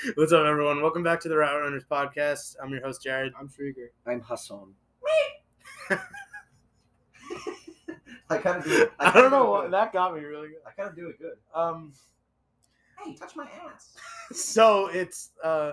What's up, everyone? Welcome back to the Route Runners podcast. I'm your host, Jared. I'm Shrieger. I'm Hassan. I kind of do it. I don't know what that got me really good. I kind of do it good. Hey, touch my ass. So it's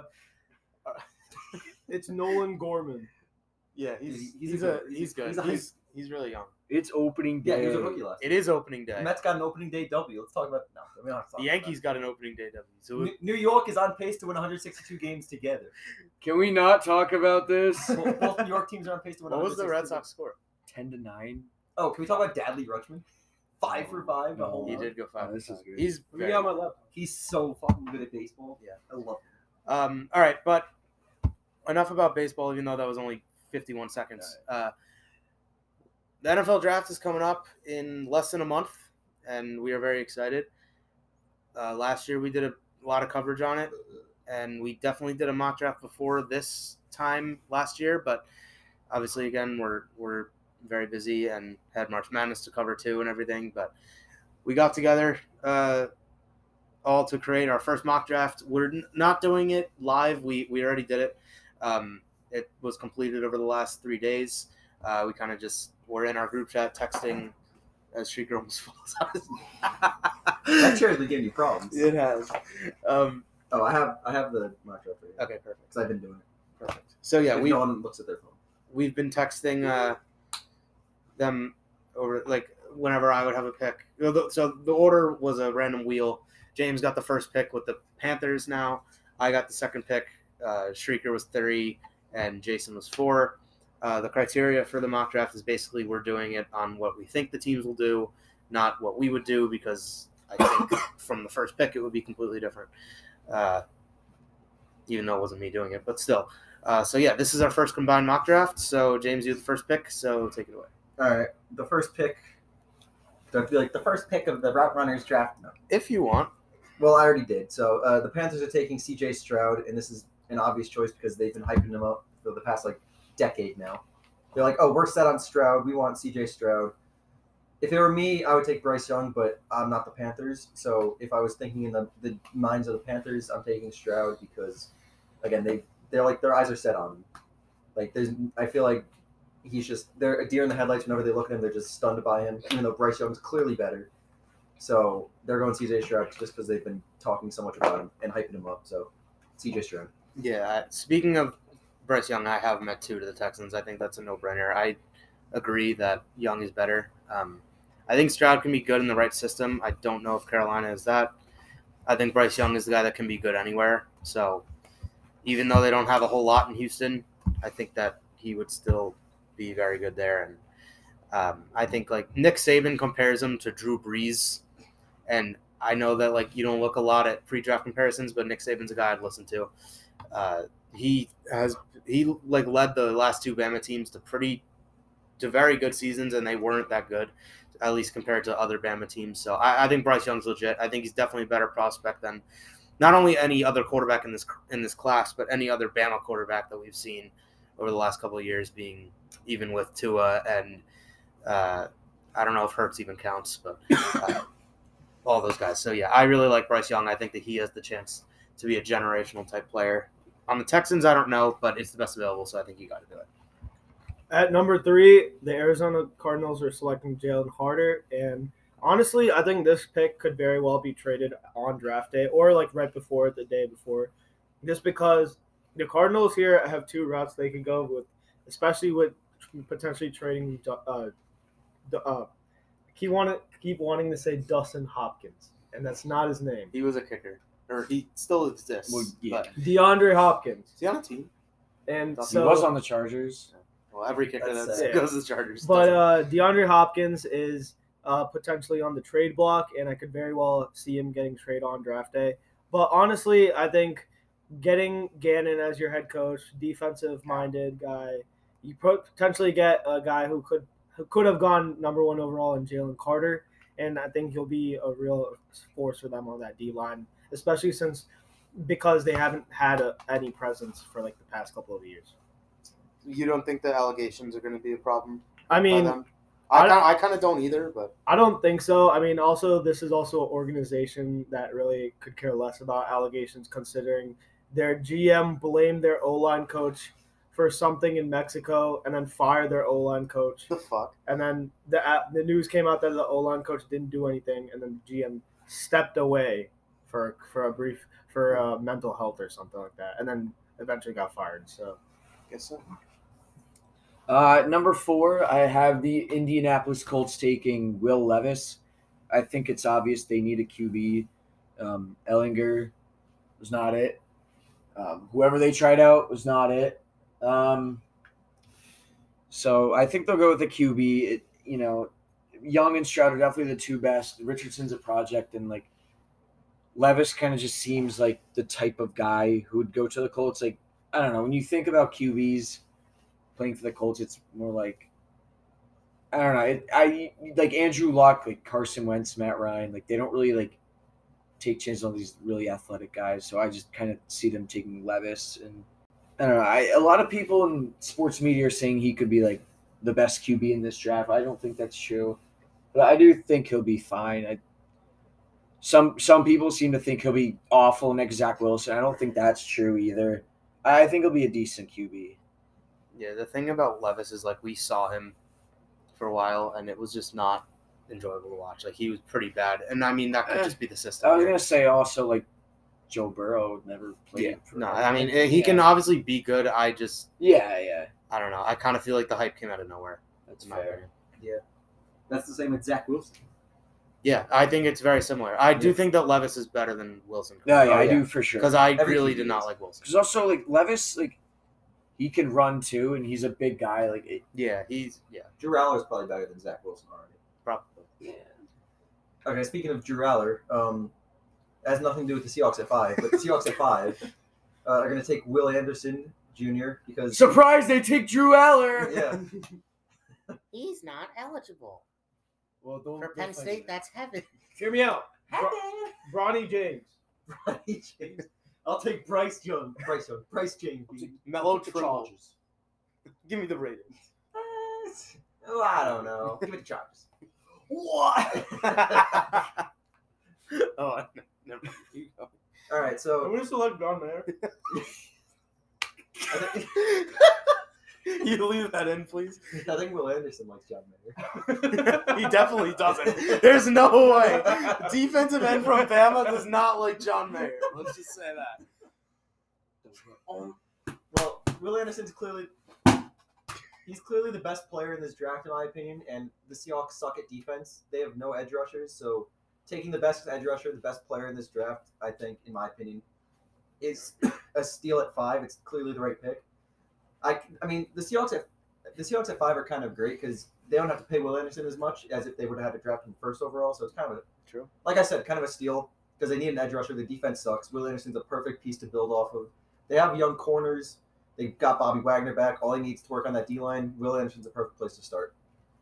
It's Nolan Gorman. yeah, he's He's good. a- He's good. he's a He's really young. It's opening Yeah, day. he was a rookie last It year. is opening The day. Mets got an opening day W. Let's talk about no. We don't have to talk The Yankees got an opening day W. So about that. New York is on pace to win 162 games together. Can we not talk about this? Both New York teams are on pace to win. what was the Red 162 Sox score? 10-9. Oh, can we talk about Dadley Rutschman? 5 for 5. No. A home He run. did go 5. Oh, this is good. He's We very got my good. left. He's so fucking good at baseball. Yeah. I love him. All right, but enough about baseball, even though that was only 51 seconds. The NFL draft is coming up in less than a month, and we are very excited. Last year we did a lot of coverage on it, and we definitely did a mock draft before this time last year, but obviously, again, we're very busy and had March Madness to cover too and everything, but we got together all to create our first mock draft. We're not doing it live. We already did it. It was completed over the last 3 days. We kind of just were in our group chat texting as Shrieger almost falls out. That chair's been giving you problems. It has. Oh, I have the mock draft right here. Okay, perfect. Because I've been doing it. Perfect. So yeah, If no one looks at their phone. we've been texting them over like whenever I would have a pick. So the order was a random wheel. James got the first pick with the Panthers. Now I got the second pick. Shrieker was 3 and Jason was 4. The criteria for the mock draft is basically we're doing it on what we think the teams will do, not what we would do, because I think from the first pick it would be completely different. Even though it wasn't me doing it, but still. So yeah, this is our first combined mock draft. So James, you have the first pick, so take it away. All right. The first pick. Don't feel like the first pick of the Route Runners draft. No. If you want. Well, I already did. So the Panthers are taking C.J. Stroud, and this is an obvious choice because they've been hyping him up for the past decade now. They're like, oh, we're set on Stroud. We want C.J. Stroud. If it were me, I would take Bryce Young, but I'm not the Panthers. So if I was thinking in the minds of the Panthers, I'm taking Stroud because, again, they're like their eyes are set on him. I feel like they're a deer in the headlights. Whenever they look at him, they're just stunned by him, even though Bryce Young's clearly better. So they're going C.J. Stroud just because they've been talking so much about him and hyping him up. So C.J. Stroud. Yeah. Speaking of Bryce Young, I have him at 2 to the Texans. I think that's a no-brainer. I agree that Young is better. I think Stroud can be good in the right system. I don't know if Carolina is that. I think Bryce Young is the guy that can be good anywhere. So even though they don't have a whole lot in Houston, I think that he would still be very good there. And I think Nick Saban compares him to Drew Brees, and I know that you don't look a lot at pre-draft comparisons, but Nick Saban's a guy I'd listen to. He led the last 2 Bama teams to very good seasons, and they weren't that good, at least compared to other Bama teams. So I think Bryce Young's legit. I think he's definitely a better prospect than not only any other quarterback in this class, but any other Bama quarterback that we've seen over the last couple of years, being even with Tua and I don't know if Hurts even counts, but all those guys. So yeah, I really like Bryce Young. I think that he has the chance to be a generational type player. On the Texans, I don't know, but it's the best available, so I think you got to do it. At number 3, the Arizona Cardinals are selecting Jalen Carter, and honestly, I think this pick could very well be traded on draft day or right before, the day before, just because the Cardinals here have 2 routes they can go with, especially with potentially trading. Keep wanting to say Dustin Hopkins, and that's not his name. He was a kicker, or he still exists. Well, yeah. But DeAndre Hopkins, is he on a team? and He He so was on the Chargers. Well, every kicker That's that sad. goes to the Chargers. But doesn't. DeAndre Hopkins is potentially on the trade block, and I could very well see him getting traded on draft day. But honestly, I think getting Gannon as your head coach, defensive-minded guy, you potentially get a guy who could have gone number 1 overall in Jalen Carter, and I think he'll be a real force for them on that D-line, especially because they haven't had any presence for the past couple of years. You don't think the allegations are going to be a problem? I mean, by them? I kind of don't either, but I don't think so. I mean, also, this is also an organization that really could care less about allegations, considering their GM blamed their O-line coach for something in Mexico and then fired their O-line coach. The fuck? And then the news came out that the O-line coach didn't do anything, and then the GM stepped away for mental health or something like that, and then eventually got fired. So, Guess so. Number 4, I have the Indianapolis Colts taking Will Levis. I think it's obvious they need a QB. Ellinger was not it. Whoever they tried out was not it. So I think they'll go with the QB. Young and Stroud are definitely the two best. Richardson's a project, and like Levis kind of just seems like the type of guy who would go to the Colts. Like, I don't know. When you think about QBs playing for the Colts, it's more like, I don't know. I like Andrew Luck, like Carson Wentz, Matt Ryan. Like, they don't really like take chances on these really athletic guys. So I just kind of see them taking Levis. And I don't know. A lot of people in sports media are saying he could be like the best QB in this draft. I don't think that's true, but I do think he'll be fine. Some people seem to think he'll be awful next Zach Wilson. I don't think that's true either. I think he'll be a decent QB. Yeah, the thing about Levis is like we saw him for a while, and it was just not enjoyable to watch. Like he was pretty bad, and I mean that could just be the system. I was gonna say also like Joe Burrow never played. Yeah, no, I mean he can obviously be good. I just Yeah. I don't know. I kind of feel like the hype came out of nowhere. That's in my fair. opinion. That's the same with Zach Wilson. Yeah, I think it's very similar. I do think that Levis is better than Wilson. No, yeah, Oh, I yeah. do for sure. Because I Every really QB did not is. like Wilson. Because also like Levis, like he can run too, and he's a big guy. Like Yeah, Drew Aller is probably better than Zach Wilson already. probably. Okay, speaking of Drew Aller, has nothing to do with the Seahawks at 5, but the Seahawks at 5 are going to take Will Anderson Jr. because surprise, they take Drew Aller. yeah, He's not eligible Well, for Penn State. That's heaven. hear me out. Bronny James. Bryce James. I'll take Bryce James. Bryce James. Mellow the Trimble. Chargers. Give me the rating. Oh, I don't know. Give it to Chargers. What? Oh, never mind. You go. All right, so We still like John Mayer. I think, You leave that in, please. I think Will Anderson likes John Mayer. He definitely doesn't. There's no way. Defensive end from Bama does not like John Mayer. Let's just say that. Well, Will Anderson's clearly the best player in this draft, in my opinion, and the Seahawks suck at defense. They have no edge rushers, so taking the best edge rusher, the best player in this draft, I think, in my opinion, is a steal at 5. It's clearly the right pick. I mean, the Seahawks at 5 are kind of great because they don't have to pay Will Anderson as much as if they would have had to draft him first overall. So it's kind of True. Like I said, kind of a steal because they need an edge rusher. The defense sucks. Will Anderson's a perfect piece to build off of. They have young corners. They got Bobby Wagner back. All he needs to work on that D-line. Will Anderson's a perfect place to start.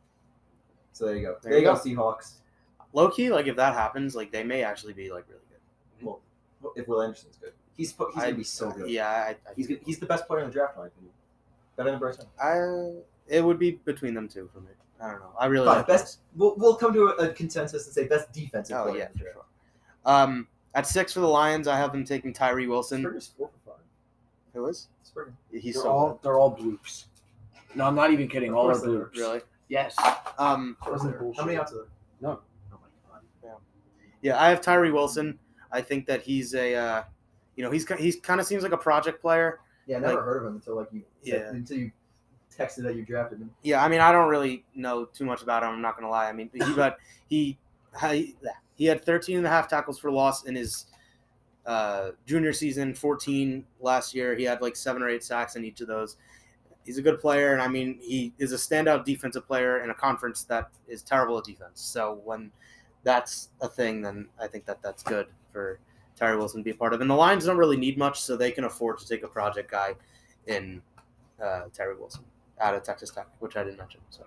So there you go. There you go, Seahawks. Low key, like if that happens, like they may actually be like really good. Well, if Will Anderson's good, he's gonna be so good. Yeah, He's the best player in the draft, in my opinion. Better than Bryce Young. it would be between them two for me. I don't know. I really Fine, like best. We'll come to a consensus and say best defensive Oh player yeah, in the for draft. sure. At 6 for the Lions, I have them taking Tyree Wilson. Springer's 4 for 5. Who is? Springer. He's They're so all bloops. No, I'm not even kidding. Of All are course they are. bloops. good. Really. Yes. Um, How many outs are there? No. Oh my god. yeah, I have Tyree Wilson. I think that he's a, he's kind of seems like a project player. Yeah, I never Like- heard of him until you texted that you drafted him. Yeah, I mean, I don't really know too much about him. I'm not gonna lie. I mean, he had 13 and a half tackles for loss in his junior season, 14 last year. He had like 7 or 8 sacks in each of those. He's a good player, and I mean, he is a standout defensive player in a conference that is terrible at defense. So when that's a thing, then I think that that's good for Tyree Wilson to be a part of. And the Lions don't really need much, so they can afford to take a project guy in Tyree Wilson out of Texas Tech, which I didn't mention. So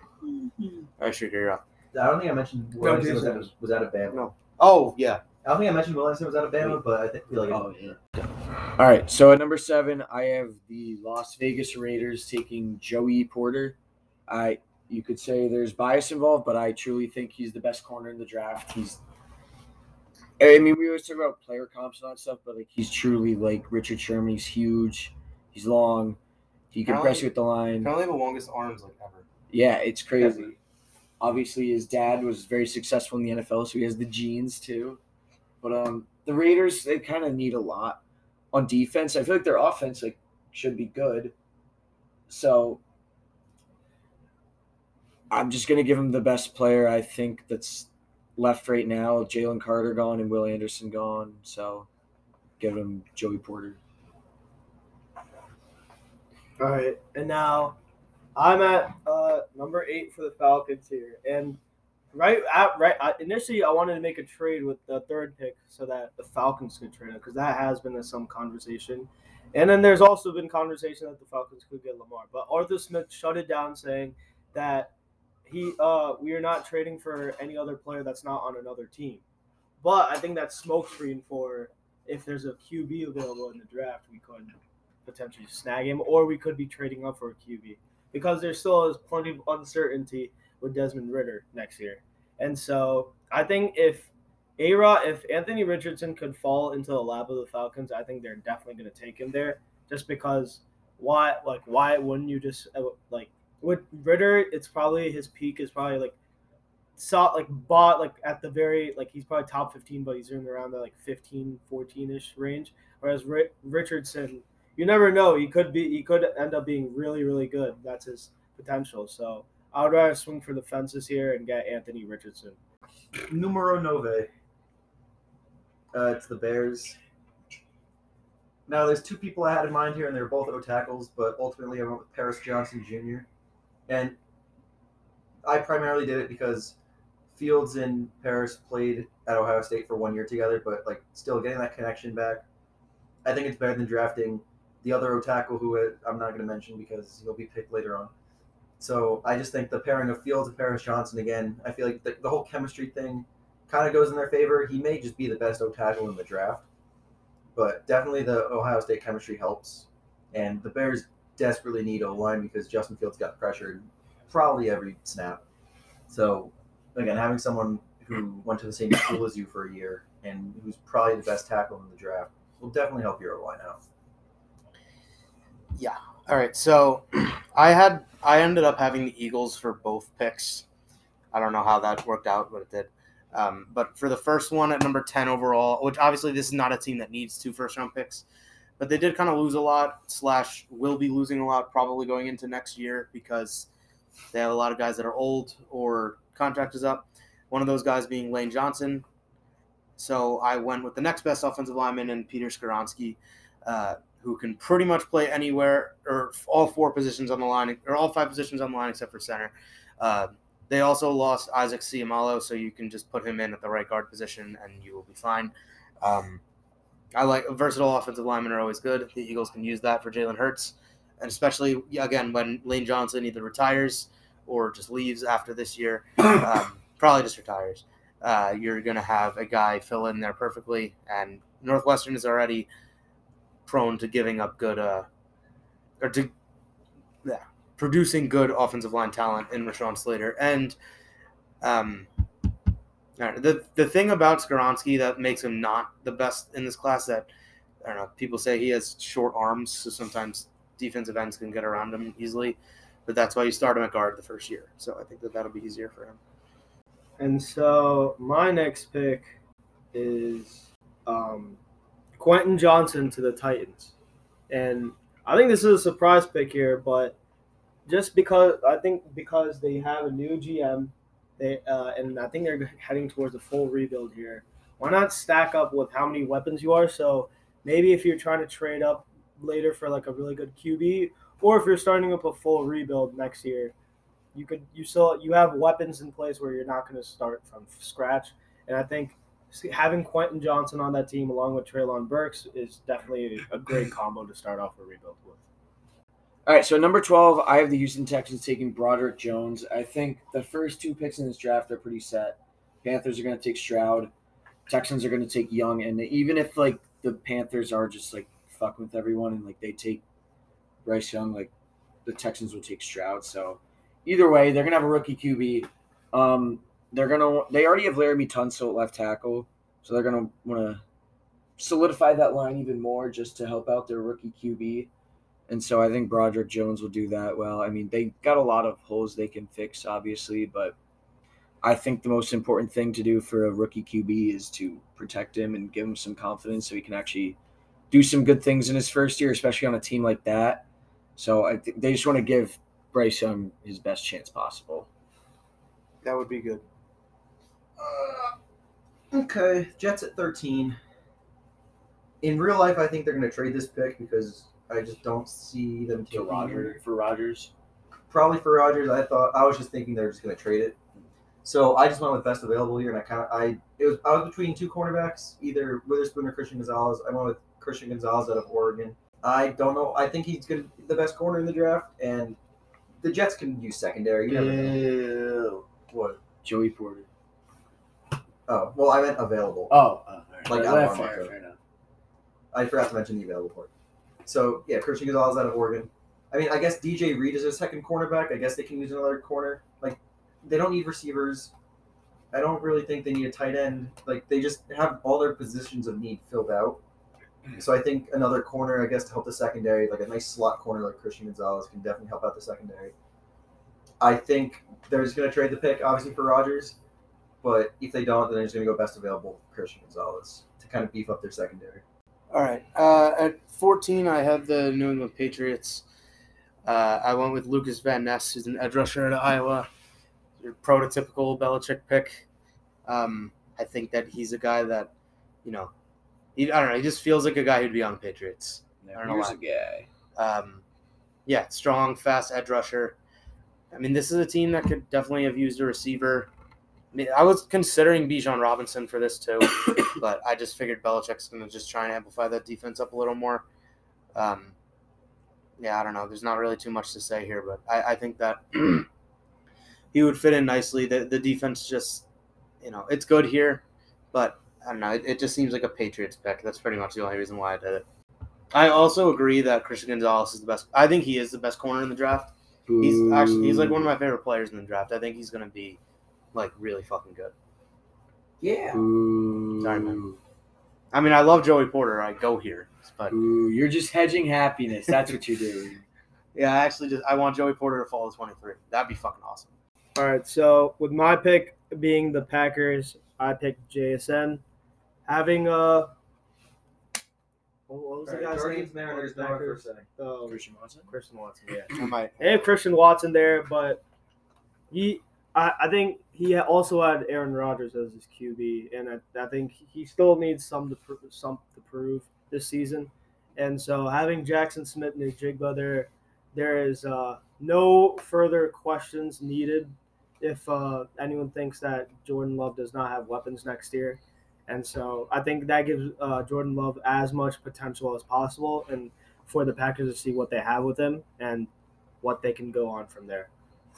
I should you're up. I don't think I mentioned Will Anderson was out of Bama. No. Oh yeah. I don't think I mentioned Will Anderson was out of Bama, but I feel like Oh yeah. All right. So at number 7, I have the Las Vegas Raiders taking Joey Porter. You could say there's bias involved, but I truly think he's the best corner in the draft. I mean, we always talk about player comps and all that stuff, but like he's truly like Richard Sherman. He's huge. He's long. He can press you with the line. Probably the longest arms like ever. Yeah, it's crazy. Ever. Obviously, his dad was very successful in the NFL, so he has the genes too. But the Raiders, they kind of need a lot on defense. I feel like their offense like should be good. So I'm just gonna give him the best player I think that's left right now. Jalen Carter gone and Will Anderson gone, so give him Joey Porter. All right, and now I'm at number 8 for the Falcons here, and initially I wanted to make a trade with the 3rd pick so that the Falcons could trade it because that has been some conversation, and then there's also been conversation that the Falcons could get Lamar, but Arthur Smith shut it down saying that we are not trading for any other player that's not on another team, but I think that's smokescreen for if there's a QB available in the draft, we could potentially snag him, or we could be trading up for a QB because there still is plenty of uncertainty with Desmond Ridder next year. And so I think if Anthony Richardson could fall into the lap of the Falcons, I think they're definitely going to take him there just because why wouldn't you just with Ridder, it's probably his peak is probably bought at the very he's probably top 15, but he's in around the 15, 14-ish range. Whereas Richardson, you never know. He could end up being really, really good. That's his potential. So I would rather swing for the fences here and get Anthony Richardson. Numero 9. It's the Bears. Now, there's 2 people I had in mind here, and they're both O tackles, but ultimately I went with Paris Johnson Jr. And I primarily did it because Fields and Paris played at Ohio State for 1 year together, but still getting that connection back, I think it's better than drafting the other O tackle who I'm not going to mention because he'll be picked later on. So I just think the pairing of Fields and Paris Johnson, again, I feel like the whole chemistry thing kind of goes in their favor. He may just be the best O tackle in the draft, but definitely the Ohio State chemistry helps. And the Bears desperately need O-line because Justin Fields got pressured probably every snap. So, again, having someone who went to the same school as you for a year and who's probably the best tackle in the draft will definitely help your O-line out. Yeah. All right. So I ended up having the Eagles for both picks. I don't know how that worked out, but it did. But for the first one at number 10 overall, which obviously this is not a team that needs 2 first-round picks, but they did kind of lose a lot / will be losing a lot probably going into next year because they have a lot of guys that are old or contract is up. One of those guys being Lane Johnson. So I went with the next best offensive lineman in Peter Skoronski, who can pretty much play anywhere or all 4 positions on the line or all 5 positions on the line except for center. They also lost Isaac Seumalo, so you can just put him in at the right guard position and you will be fine. I like versatile offensive linemen are always good. The Eagles can use that for Jalen Hurts, and especially, again, when Lane Johnson either retires or just leaves after this year, probably just retires. You're going to have a guy fill in there perfectly, and Northwestern is already prone to giving up good producing good offensive line talent in Rashawn Slater. And the thing about Skoronski that makes him not the best in this class that, I don't know, people say he has short arms, so sometimes defensive ends can get around him easily, but that's why you start him at guard the first year. So I think that'll be easier for him. And so my next pick is Quentin Johnson to the Titans. And I think this is a surprise pick here, but just because they have a new GM, and I think they're heading towards a full rebuild here. Why not stack up with how many weapons you are? So maybe if you're trying to trade up later for a really good QB, or if you're starting up a full rebuild next year, you have weapons in place where you're not going to start from scratch. And I think having Quentin Johnson on that team along with Treylon Burks is definitely a great combo to start off a rebuild with. All right, so number 12, I have the Houston Texans taking Broderick Jones. I think the first 2 picks in this draft are pretty set. Panthers are going to take Stroud. Texans are going to take Young. And even if, the Panthers are just, fucking with everyone and, they take Bryce Young, the Texans will take Stroud. So, either way, they're going to have a rookie QB. They already have Laramie Tunsil at left tackle. So they're going to want to solidify that line even more just to help out their rookie QB. And so I think Broderick Jones will do that well. I mean, they got a lot of holes they can fix, obviously, but I think the most important thing to do for a rookie QB is to protect him and give him some confidence so he can actually do some good things in his first year, especially on a team like that. So I think they just want to give Bryce Young his best chance possible. That would be good. Okay, Jets at 13. In real life, I think they're going to trade this pick because I just don't see them taking For Rodgers. Probably for Rodgers. I was just thinking they're just going to trade it. So I just went with best available here, and I was between two cornerbacks, either Witherspoon or Christian Gonzalez. I went with Christian Gonzalez out of Oregon. I don't know. I think he's the best corner in the draft, and the Jets can use secondary. You never know. What? Joey Porter. Oh, well, I meant available. Oh, Like fair Marco. enough. I forgot to mention the available part. So, yeah, Christian Gonzalez out of Oregon. I mean, I guess DJ Reed is a second cornerback. I guess they can use another corner. Like, they don't need receivers. I don't really think they need a tight end. Like, they just have all their positions of need filled out. So I think another corner, I guess, to help the secondary, like a nice slot corner like Christian Gonzalez can definitely help out the secondary. I think they're just going to trade the pick, obviously, for Rodgers. But if they don't, then they're just going to go best available Christian Gonzalez to kind of beef up their secondary. All right. At 14, I have the New England Patriots. I went with Lucas Van Ness, who's an edge rusher out of Iowa. Your prototypical Belichick pick. I think that he's a guy that, I don't know. He just feels like a guy who'd be on the Patriots. I don't know why. A guy. Strong, fast edge rusher. I mean, this is a team that could definitely have used a receiver. I mean, I was considering Bijan Robinson for this too, but I just figured Belichick's going to just try and amplify that defense up a little more. I don't know. There's not really too much to say here, but I think that he would fit in nicely. The defense just, it's good here, but I don't know. It just seems like a Patriots pick. That's pretty much the only reason why I did it. I also agree that Christian Gonzalez is the best. I think he is the best corner in the draft. He's like one of my favorite players in the draft. I think he's going to be like really fucking good. Yeah. Sorry, man. I mean, I love Joey Porter. I go here, but you're just hedging happiness. That's what you're doing. Yeah, I want Joey Porter to fall to 23. That'd be fucking awesome. All right, so with my pick being the Packers, I picked JSN. Having what was the guy's name? Mariners, Packers. Christian Watson. Christian Watson. Yeah. I might. They have Christian Watson there, but I think he also had Aaron Rodgers as his QB, and I think he still needs some to prove this season. And so having Jackson Smith and Njigba there is no further questions needed if anyone thinks that Jordan Love does not have weapons next year. And so I think that gives Jordan Love as much potential as possible, and for the Packers to see what they have with him and what they can go on from there.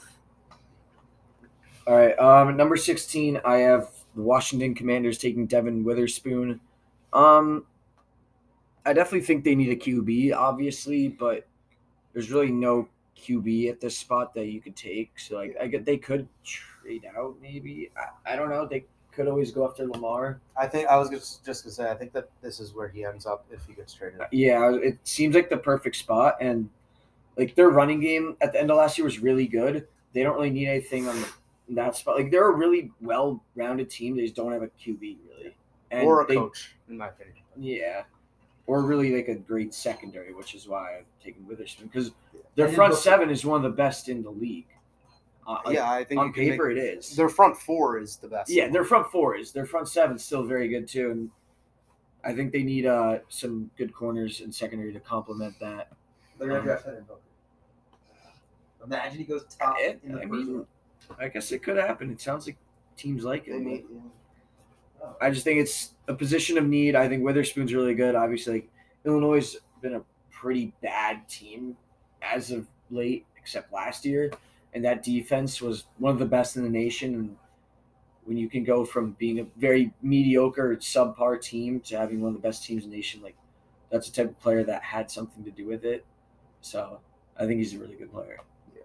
All right, number 16, I have the Washington Commanders taking Devin Witherspoon. I definitely think they need a QB, obviously, but there's really no QB at this spot that you could take. So they could trade out maybe. I don't know. They could always go after Lamar. I think I was just going to say, I think that this is where he ends up if he gets traded. Yeah, it seems like the perfect spot. And like their running game at the end of last year was really good. They don't really need anything on that spot. Like they're a really well-rounded team. They just don't have a QB really. And or a coach, in my opinion. Yeah. Or really like a great secondary, which is why I'm taking Witherspoon. Because their front seven is one of the best in the league. I think on paper it is. Their front four is the best. Yeah, their front four is. Their front seven is still very good too. And I think they need some good corners and secondary to complement that. They're going to draft Hendon Hooker. Imagine he goes top in the first one. I guess it could happen. It sounds like teams like it. Oh. I just think it's a position of need. I think Witherspoon's really good. Obviously, like, Illinois has been a pretty bad team as of late, except last year. And that defense was one of the best in the nation. And when you can go from being a very mediocre, subpar team to having one of the best teams in the nation, like that's a type of player that had something to do with it. So I think he's a really good player. Yeah.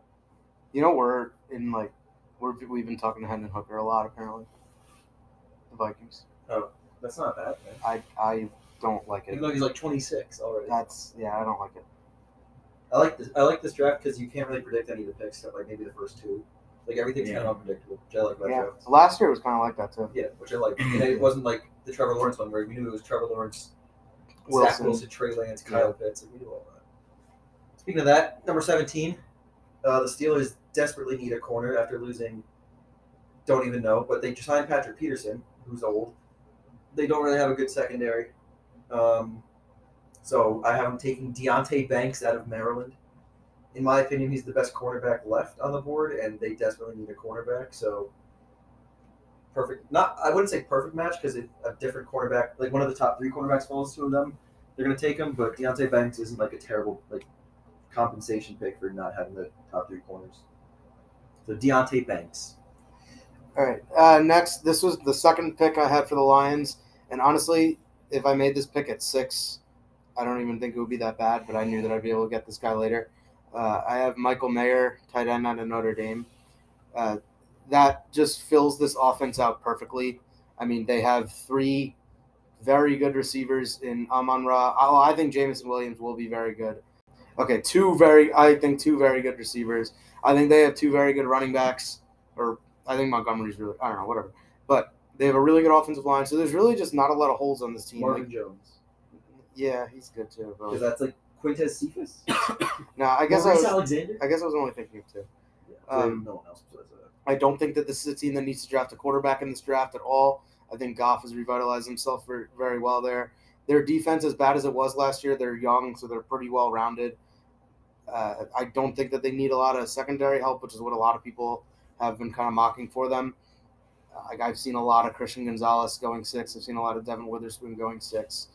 We've been talking to Hendon Hooker a lot, apparently. The Vikings. Oh. That's not bad, man. I don't like it. Even though he's like 26 already. I don't like it. I like this draft because you can't really predict any of the picks except like maybe the first two. Like everything's kind of unpredictable, which I like about drafts. So last year was kind of like that too. Yeah, which I like. And it wasn't like the Trevor Lawrence one where we knew it was Trevor Lawrence, Zach Wilson. Wilson, Trey Lance, Kyle Pitts, and we knew all that. Speaking of that, number 17, the Steelers desperately need a corner after losing. Don't even know, but they signed Patrick Peterson, who's old. They don't really have a good secondary. So I have them taking Deontay Banks out of Maryland. In my opinion, he's the best cornerback left on the board, and they desperately need a cornerback. So perfect. I wouldn't say perfect match because if a different cornerback, like one of the top 3 cornerbacks falls to them, they're going to take him. But Deontay Banks isn't like a terrible compensation pick for not having the top 3 corners. So Deontay Banks. All right. Next, this was the second pick I had for the Lions, and honestly, if I made this pick at 6, I don't even think it would be that bad. But I knew that I'd be able to get this guy later. I have Michael Mayer, tight end out of Notre Dame. That just fills this offense out perfectly. I mean, they have 3 very good receivers in Amon-Ra. I think Jameson Williams will be very good. Okay, 2 very good receivers. I think they have 2 very good running backs. Or I think Montgomery's really, I don't know, whatever. But they have a really good offensive line. So there's really just not a lot of holes on this team. Marvin Jones. Yeah, he's good too. Because that's like Quintez Cephas? No, I guess Alexander? I was only thinking of 2. Yeah, no one else besides that. I don't think that this is a team that needs to draft a quarterback in this draft at all. I think Goff has revitalized himself very well there. Their defense, as bad as it was last year, they're young, so they're pretty well-rounded. I don't think that they need a lot of secondary help, which is what a lot of people have been kind of mocking for them. I've seen a lot of Christian Gonzalez going 6. I've seen a lot of Devin Witherspoon going 6.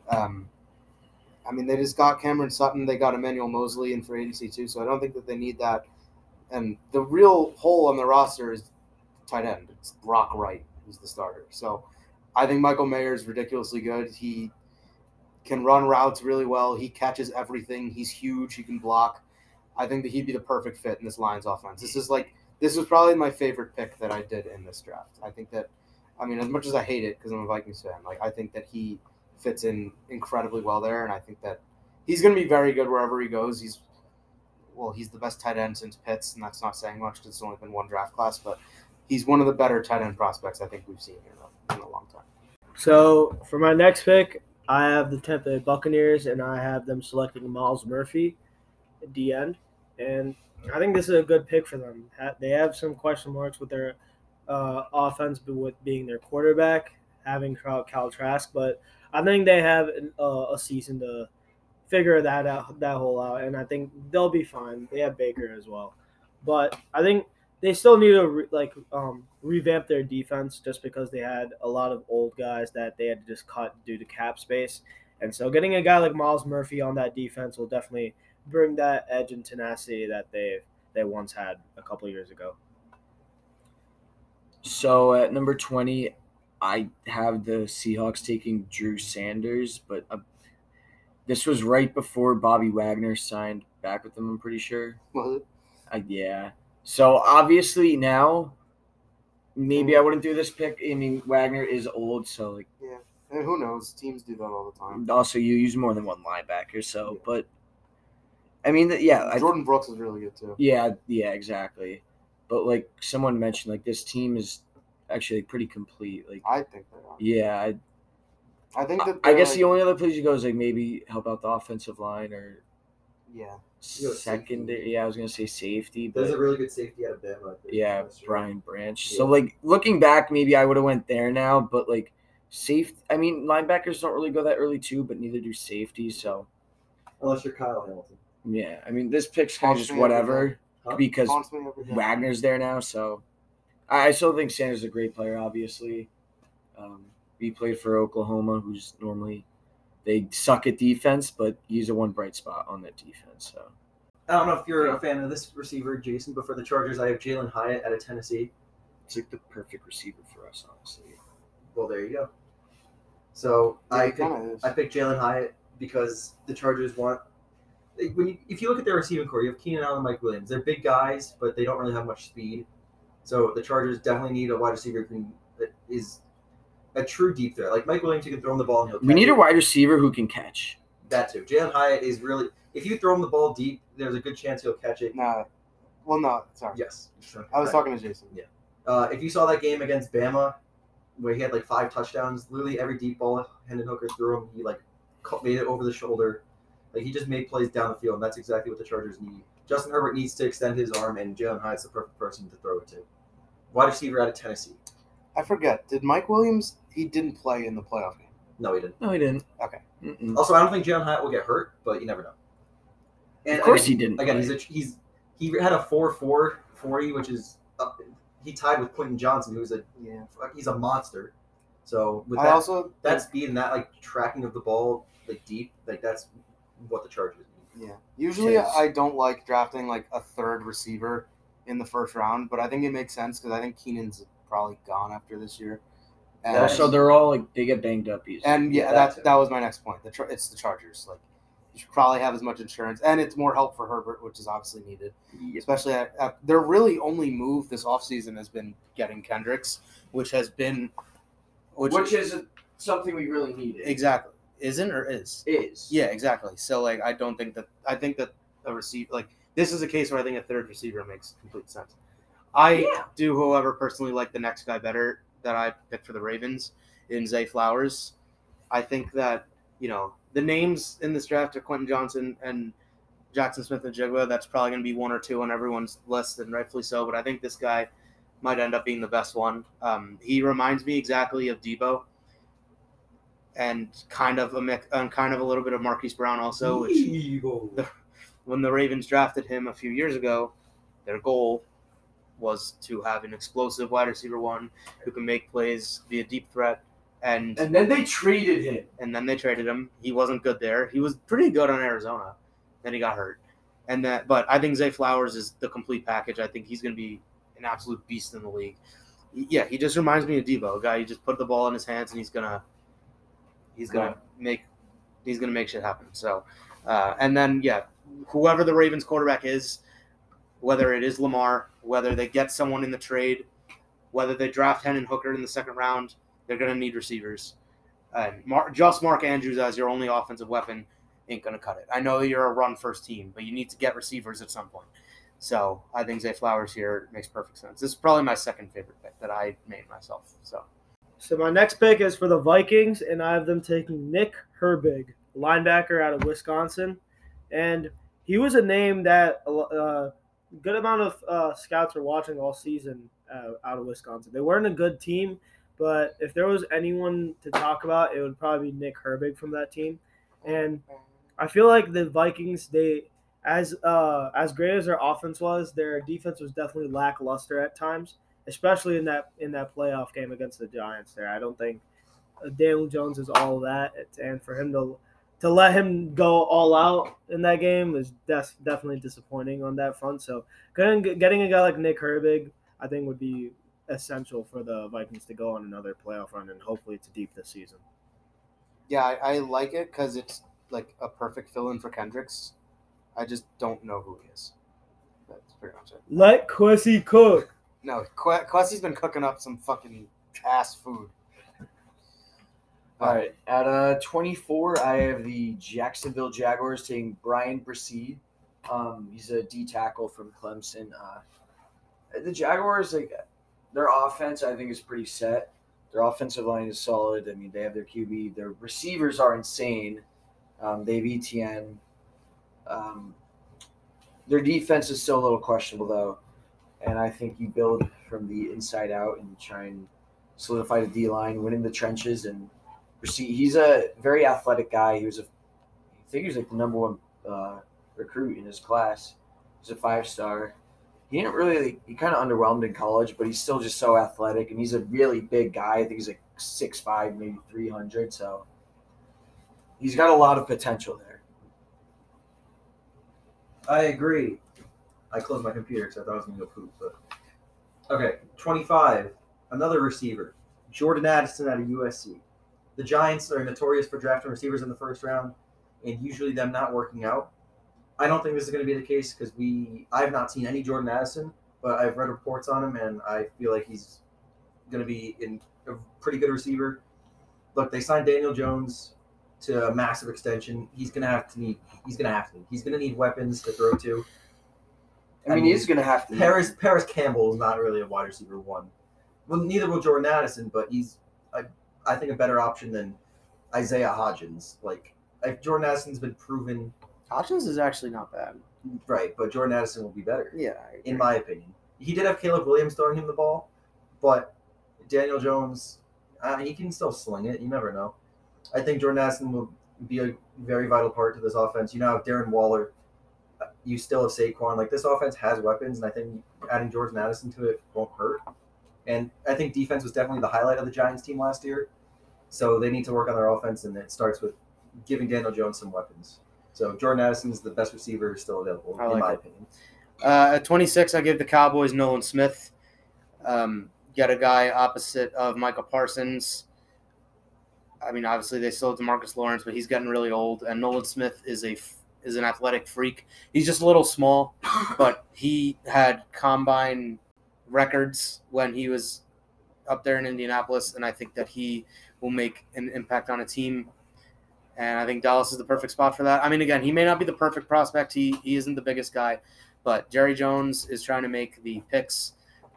I mean, they just got Cameron Sutton. They got Emmanuel Mosley in free agency too, so I don't think that they need that. And the real hole on the roster is tight end. It's Brock Wright who's the starter. So I think Michael Mayer is ridiculously good. He can run routes really well. He catches everything. He's huge. He can block. I think that he'd be the perfect fit in this Lions offense. This was probably my favorite pick that I did in this draft. I think that, I mean, as much as I hate it because I'm a Vikings fan, I think that he fits in incredibly well there, and I think that he's going to be very good wherever he goes. He's the best tight end since Pitts, and that's not saying much because it's only been 1 draft class, but he's one of the better tight end prospects I think we've seen in a long time. So for my next pick, I have the Tampa Bay Buccaneers, and I have them selecting Miles Murphy at the end, and I think this is a good pick for them. They have some question marks with their offense, with being their quarterback, having Kyle Trask, but I think they have a season to figure that whole out, and I think they'll be fine. They have Baker as well, but I think they still need to revamp their defense just because they had a lot of old guys that they had to just cut due to cap space, and so getting a guy like Miles Murphy on that defense will definitely bring that edge and tenacity that they once had a couple years ago. So at number 20, I have the Seahawks taking Drew Sanders, but this was right before Bobby Wagner signed back with them, I'm pretty sure. Was it? Yeah. So obviously now, maybe I wouldn't do this pick. I mean, Wagner is old, so yeah. And who knows? Teams do that all the time. Also, you use more than 1 linebacker, so but I mean, Jordan Brooks is really good too. Yeah, exactly. But someone mentioned, this team is actually pretty complete. I think they are. Yeah, I think that. I guess the only other place you go is maybe help out the offensive line or secondary. Yeah, I was gonna say safety. But there's a really good safety out of Bama. Yeah, Brian Branch. Yeah. So looking back, maybe I would have went there now, but safety. I mean, linebackers don't really go that early too, but neither do safety. So unless you're Kyle Hamilton. Yeah, I mean, this pick's kind of just whatever because Wagner's there now. So I still think Sanders is a great player, obviously. He played for Oklahoma, who's normally they suck at defense, but he's a one bright spot on that defense. So I don't know if you're a fan of this receiver, Jason, but for the Chargers, I have Jalen Hyatt out of Tennessee. It's the perfect receiver for us, honestly. Well, there you go. So I picked Jalen Hyatt because the Chargers want. If you look at their receiving core, you have Keenan Allen and Mike Williams. They're big guys, but they don't really have much speed. So the Chargers definitely need a wide receiver that is a true deep threat. Like Mike Williams, you can throw him the ball and he'll catch We need a it. wide receiver who can catch. That too. Jalen Hyatt is really. If you throw him the ball deep, there's a good chance he'll catch it. Nah. Well, no. Sorry. Yes. I was talking to Jason. If you saw that game against Bama, where he had like 5 touchdowns, literally every deep ball Hendon Hooker threw him, he like made it over the shoulder. Like he just made plays down the field, and that's exactly what the Chargers need. Justin Herbert needs to extend his arm, and Jalen Hyatt's the perfect person to throw it to. Wide receiver out of Tennessee. I forget. Did Mike Williams? He didn't play in the playoff game. No, he didn't. No, he didn't. Okay. Mm-mm. Also, I don't think Jalen Hyatt will get hurt, but you never know. And Of course again, he didn't. Again, play. he had a 4.4 40, which is he tied with Quentin Johnson, who's he's a monster. So with that speed and that like tracking of the ball like deep, like that's what the Chargers need. Yeah. Usually, Yes. I don't like drafting like a third receiver in the first round, but I think it makes sense because I think Keenan's probably gone after this year. And, Also, they're all like they get banged up easily. and yeah, Yeah, that was my next point. It's the Chargers. Like, you should probably have as much insurance, and it's more help for Herbert, which is obviously needed. Especially their really only move this offseason has been getting Kendricks, which is something we really needed. exactly isn't or is. Yeah, exactly. So like, I think that a receiver like this is a case where I think a third receiver makes complete sense. I do, however, personally like the next guy better that I picked for the Ravens in Zay Flowers. I think that the names in this draft are Quentin Johnson and Jackson Smith-Njigba. That's probably going to be one or two on everyone's list, and rightfully so. But I think this guy might end up being the best one. He reminds me exactly of Debo, and kind of a little bit of Marquise Brown also. Which when the Ravens drafted him a few years ago, their goal was to have an explosive wide receiver one who can make plays, be a deep threat. And then they traded him. And then they traded him. He wasn't good there. He was pretty good on Arizona. Then he got hurt. But I think Zay Flowers is the complete package. I think he's going to be an absolute beast in the league. Yeah, he just reminds me of Debo, a guy you just put the ball in his hands and he's gonna make shit happen. So, and then whoever the Ravens quarterback is, whether it is Lamar, whether they get someone in the trade, whether they draft Hendon Hooker in the second round, they're going to need receivers. And just Mark Andrews as your only offensive weapon ain't going to cut it. I know you're a run-first team, but you need to get receivers at some point. So I think Zay Flowers here makes perfect sense. This is probably my second favorite pick that I made myself. So my next pick is for the Vikings, and I have them taking Nick Herbig, linebacker out of Wisconsin. And he was a name that a good amount of scouts were watching all season out of Wisconsin. They weren't a good team, but if there was anyone to talk about, it would probably be Nick Herbig from that team. And I feel like the Vikings, as great as their offense was, their defense was definitely lackluster at times, especially in that playoff game against the Giants. There, I don't think Daniel Jones is all that, and for him to let him go all out in that game is definitely disappointing on that front. So getting a guy like Nick Herbig, I think, would be essential for the Vikings to go on another playoff run and hopefully to deep this season. Yeah, I like it because it's like a perfect fill-in for Kendricks. I just don't know who he is. That's pretty much it. Let Quessy cook. No, Quessy's been cooking up some fucking ass food. All right, at 24, I have the Jacksonville Jaguars taking Brian Bresee. He's a D tackle from Clemson. The Jaguars, like, their offense, I think, is pretty set. Their offensive line is solid. I mean, they have their QB. Their receivers are insane. They have ETN. Their defense is still a little questionable, though. And I think you build from the inside out and try and solidify the D-line, win in the trenches. And he's a very athletic guy. I think he was like the number one recruit in his class. He's a 5-star. He didn't really – he kind of underwhelmed in college, but he's still just so athletic. And he's a really big guy. I think he's like 6'5", maybe 300. So he's got a lot of potential there. I agree. I closed my computer because I thought I was going to go poop. But okay, 25, another receiver, Jordan Addison out of USC. The Giants are notorious for drafting receivers in the first round, and usually them not working out. I don't think this is going to be the case because I've not seen any Jordan Addison, but I've read reports on him, and I feel like he's going to be a pretty good receiver. Look, they signed Daniel Jones to a massive extension. He's gonna need weapons to throw to. I mean, he's gonna have to. Paris Campbell is not really a wide receiver one. Well, neither will Jordan Addison, but he's I think a better option than Isaiah Hodgins. Like Jordan Addison's been proven Hodgins is actually not bad. right, but Jordan Addison will be better. Yeah, In my opinion. He did have Caleb Williams throwing him the ball, but Daniel Jones, he can still sling it. You never know. I think Jordan Addison will be a very vital part to this offense. You now have Darren Waller. You still have Saquon. Like, this offense has weapons, and I think adding Jordan Addison to it won't hurt. And I think defense was definitely the highlight of the Giants team last year. So they need to work on their offense, and it starts with giving Daniel Jones some weapons. So Jordan Addison is the best receiver still available, in my opinion. At 26, I give the Cowboys Nolan Smith. Get a guy opposite of Micah Parsons. I mean, obviously they still have DeMarcus Lawrence, but he's getting really old. And Nolan Smith is an athletic freak. He's just a little small, but he had combine records when he was up there in Indianapolis, and I think that he will make an impact on a team. And I think Dallas is the perfect spot for that. I mean, again, he may not be the perfect prospect. He isn't the biggest guy, but Jerry Jones is trying to make the picks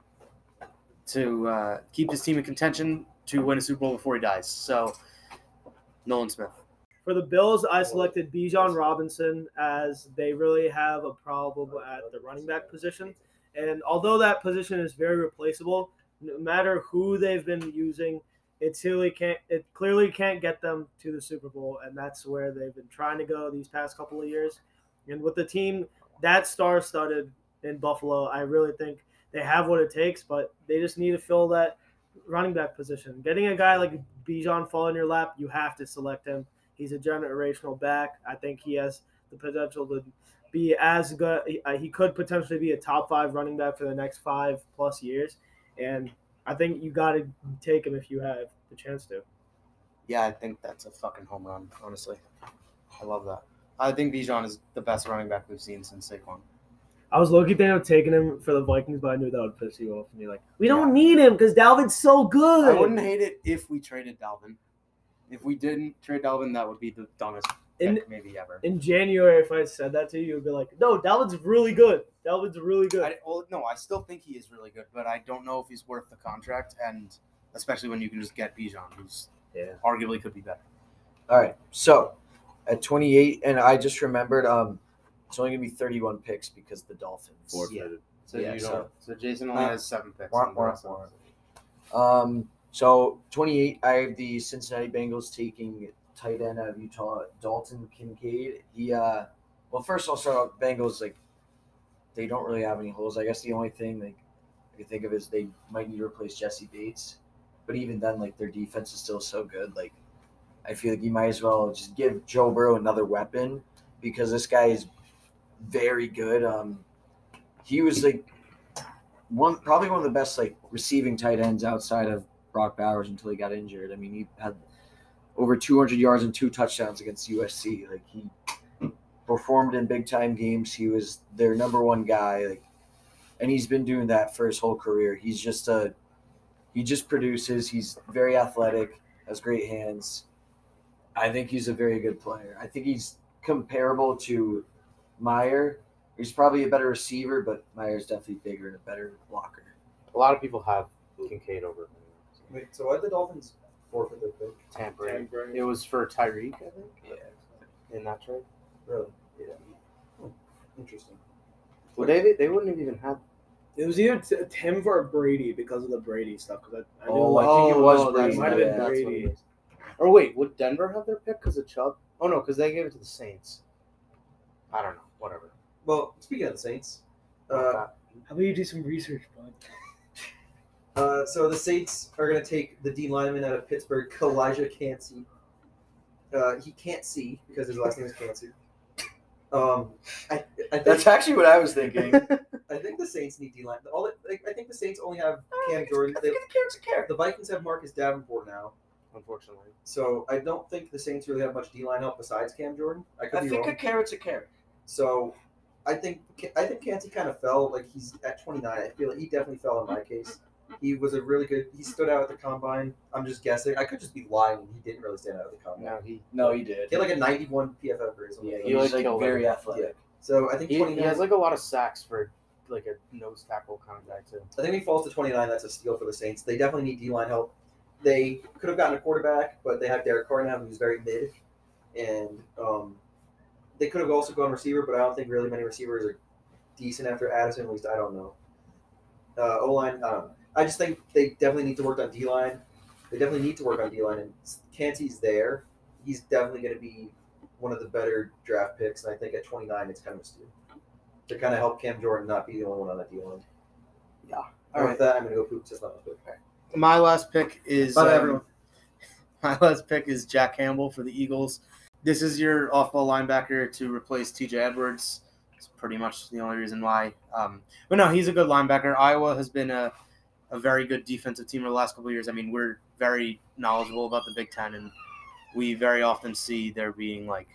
to keep his team in contention to win a Super Bowl before he dies. So, Nolan Smith. For the Bills, I selected Bijan Robinson, as they really have a problem at the running back position. And although that position is very replaceable, no matter who they've been using, it clearly can't get them to the Super Bowl, and that's where they've been trying to go these past couple of years. And with the team that star-studded in Buffalo, I really think they have what it takes, but they just need to fill that running back position. Getting a guy like Bijan fall in your lap, you have to select him. He's a generational back. I think he has the potential to be as good. He could potentially be a top 5 running back for the next 5+ years, and I think you got to take him if you have the chance to. Yeah, I think that's a fucking home run, honestly. I love that. I think Bijan is the best running back we've seen since Saquon. I was looking thinking of taking him for the Vikings, but I knew that would piss you off. And you're like, we don't need him because Dalvin's so good. I wouldn't hate it if we traded Dalvin. If we didn't trade Dalvin, that would be the dumbest pick maybe ever. In January, if I said that to you, you'd be like, no, Dalvin's really good. Dalvin's really good. I still think he is really good, but I don't know if he's worth the contract, and especially when you can just get Bijan, who's arguably could be better. All right, so at 28, and I just remembered it's only going to be 31 picks because the Dolphins forfeited. Yeah. So Jason only has 7 picks. So 28, I have the Cincinnati Bengals taking tight end out of Utah, Dalton Kincaid. Well, first I'll start off Bengals. Like, they don't really have any holes. I guess the only thing I can think of is they might need to replace Jesse Bates. But even then, like, their defense is still so good. Like, I feel like you might as well just give Joe Burrow another weapon because this guy is very good. He was like probably one of the best like receiving tight ends outside of Brock Bowers until he got injured. I mean, he had over 200 yards and 2 touchdowns against USC. Like, he performed in big time games. He was their number one guy. Like, and he's been doing that for his whole career. He just produces. He's very athletic, has great hands. I think he's a very good player. I think he's comparable to Meyer. He's probably a better receiver, but Meyer's definitely bigger and a better blocker. A lot of people have Kincaid over him. Wait, so why did the Dolphins forfeit their pick? Tampering. It was for Tyreek, I think. Yeah. In that trade. Really? Yeah. Interesting. Well, they wouldn't have even had. It was either Tim or Brady because of the Brady stuff. Because I knew I think it was Brady. Brady. It might have been Yeah, Brady. Or wait, would Denver have their pick because of Chubb? Oh no, because they gave it to the Saints. I don't know. Whatever. Well, speaking of the Saints, How about you do some research, bud? so the Saints are going to take the D lineman out of Pittsburgh, Kalijah Cansey. He can't see because his last name is Cansey. I think That's actually what I was thinking. I think the Saints need D line. I think the Saints only have Cam Jordan. The Vikings have Marcus Davenport now. Unfortunately. So I don't think the Saints really have much D line help besides Cam Jordan. I could be think wrong. a carrot's a carrot. So I think Cansey kind of fell. Like, he's at 29. I feel like he definitely fell in my case. He was a really good. He stood out at the combine. I'm just guessing. I could just be lying. He didn't really stand out at the combine. No, he did. He had like a 91 PFF grade. or something Yeah, like he that. He's like killed very it. athletic. So I think he 29. has like a lot of sacks for like a nose tackle kind of guy too. I think if he falls to 29, that's a steal for the Saints. They definitely need D-line help. They could have gotten a quarterback, but they have Derek Carr now, who's very mid. And they could have also gone receiver, but I don't think really many receivers are decent after Addison. At least I don't know. O-line, I just think they definitely need to work on D-line. They definitely need to work on D-line. And Cansey's there. He's definitely going to be one of the better draft picks. And I think at 29, it's kind of a steal. To kind of help Cam Jordan not be the only one on that D-line. Yeah. All right. With that, I'm going to go poop just not good. My last pick is Bye, everyone. My last pick is Jack Campbell for the Eagles. This is your off-ball linebacker to replace T.J. Edwards. It's pretty much the only reason why. But no, he's a good linebacker. Iowa has been a very good defensive team over the last couple of years. I mean, we're very knowledgeable about the Big Ten, and we very often see there being like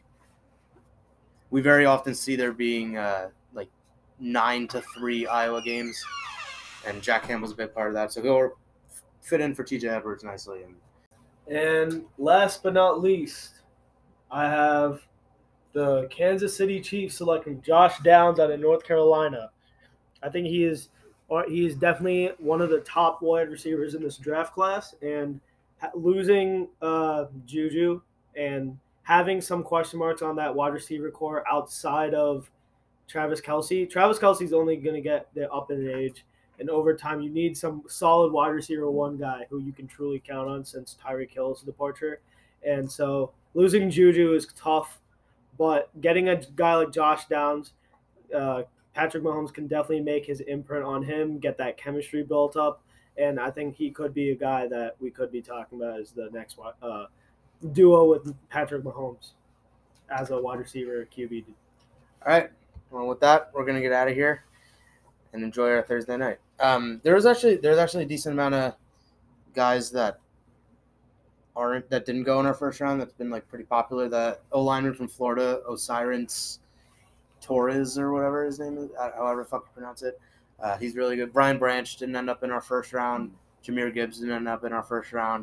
9-3 Iowa games, and Jack Campbell's a big part of that. So he'll fit in for T.J. Edwards nicely. And last but not least, I have the Kansas City Chiefs selecting Josh Downs out of North Carolina. I think he is definitely one of the top wide receivers in this draft class, and losing Juju and having some question marks on that wide receiver core outside of Travis Kelce. Travis Kelce's only going to get up in age, and over time you need some solid wide receiver one guy who you can truly count on since Tyreek Hill's departure. And so losing Juju is tough, but getting a guy like Josh Downs, Patrick Mahomes can definitely make his imprint on him, get that chemistry built up, and I think he could be a guy that we could be talking about as the next duo with Patrick Mahomes as a wide receiver QB. All right. Well, with that, we're gonna get out of here and enjoy our Thursday night. There's actually a decent amount of guys that didn't go in our first round. That's been like pretty popular. The O-lineman from Florida, Osiris Torres or whatever his name is, however the fuck you pronounce it. He's really good. Brian Branch didn't end up in our first round. Jahmyr Gibbs didn't end up in our first round.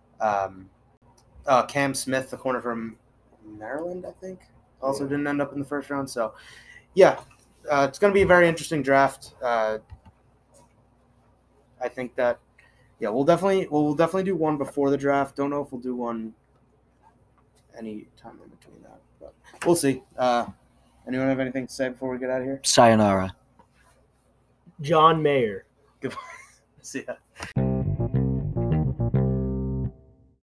Cam Smith, the corner from Maryland, I think, also didn't end up in the first round. So, yeah, it's going to be a very interesting draft. I think that, yeah, we'll definitely do one before the draft. Don't know if we'll do one any time in between that, but we'll see. Anyone have anything to say before we get out of here? Sayonara. John Mayer. Goodbye. See ya.